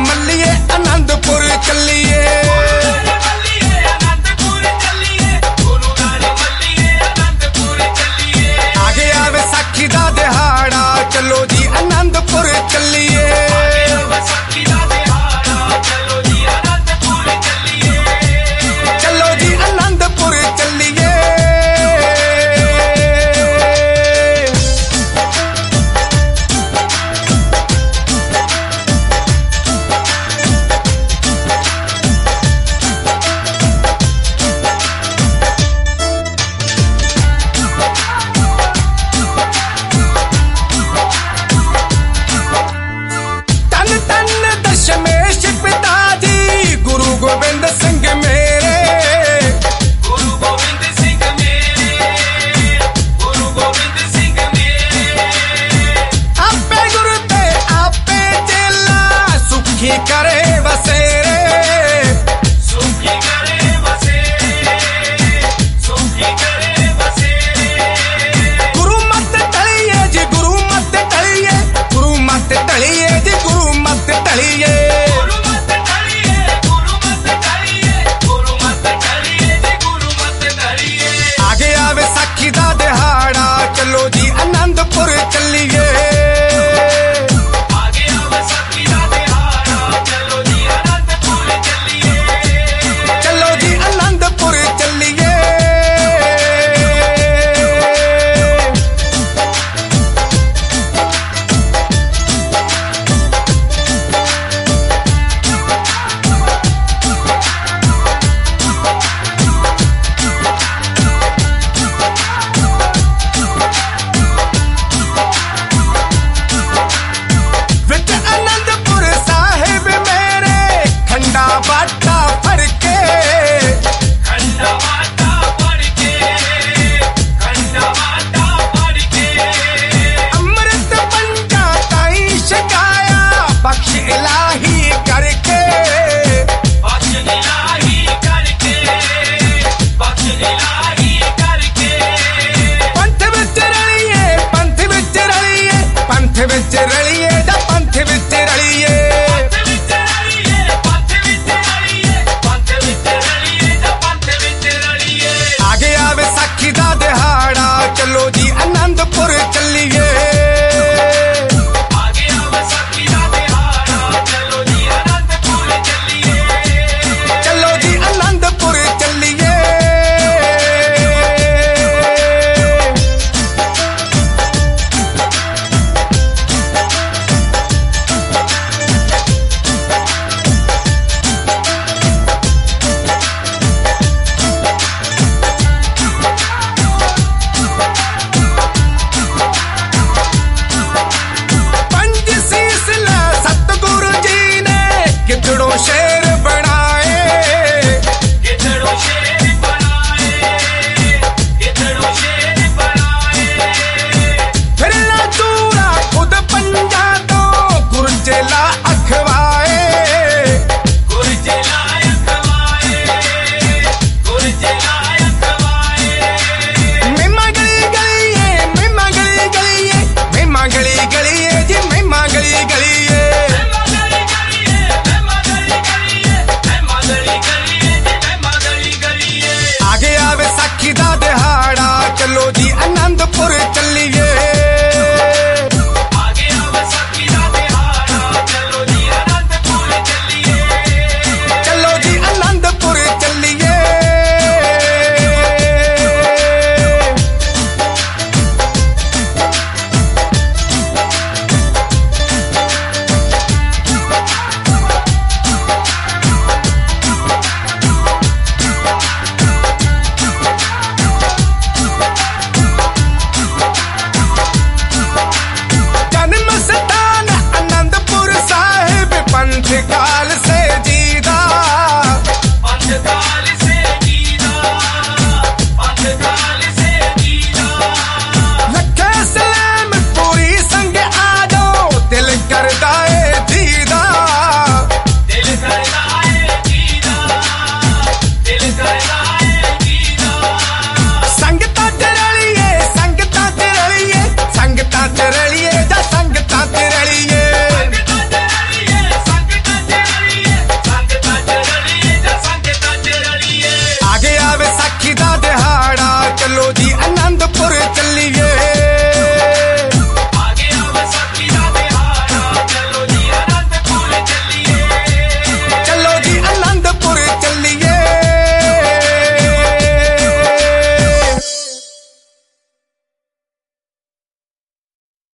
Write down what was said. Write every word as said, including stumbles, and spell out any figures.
मल्लिए आनंदपुर चलिए। आगे आवे साखी दा दिहाड़ा चलो जी आनंदपुर चलिए। चलो जी आनंदपुर चलिए। गोविंद सिंह मेरे, गुरु गोविंद सिंह मेरे, गुरु गोविंद सिंह मेरे। आपे गुरु ते आपे चेला सुखी करे बसेरे, सुखी करे बसेरे, सुखी करे बसेरे। गुरु मत टलिए जी, गुरु मत टलिए, गुरु मत टलिए जी, गुरु मत टलिए। चलो जी आनंदपुर चलिए। आगे आवे साखी दा दिहाड़ा चलो जी आनंदपुर चलिए। चलो जी आनंदपुर चलिए। बाटा फड़के, खंडा बाटा फड़के, खंडा बाटा फड़के। अमृत पंचा ताई शिकाया बख्श इलाही करके, बख्श इलाही करके, बख्श इलाही करके। पंथ विच रलिए, पंथ विच रलिए, पंथ विच रलिए दा पंथ विच रलिए। साखी दा दिहाड़ा चलो जी आनंदपुर चलिए। आगे आवे साखी दा दिहाड़ा चलो जी आनंदपुर चलिए। चलो जी आनंदपुर चलिए। गिद्धड़ो शेर बनाए, गिद्धड़ो शेर बनाए, गिद्धड़ो शेर बनाए। फिर ना दूरा खुद पंजा तो गुरजेला अखवाए, गुरजेला अखवाए, गुरजेला अखवाए। मेमा गली गलिए, मेमा गली गलिए, मेमा गली गलिए जी, मेमा गली गलिए। आगे आवे साखी दा दिहाड़ा चलो जी आनंदपुर चलिए। आगे आवे साखी दा दिहाड़ा चलो जी आनंदपुर चलिए। चलो जी आनंदपुर चलिए। काल से जी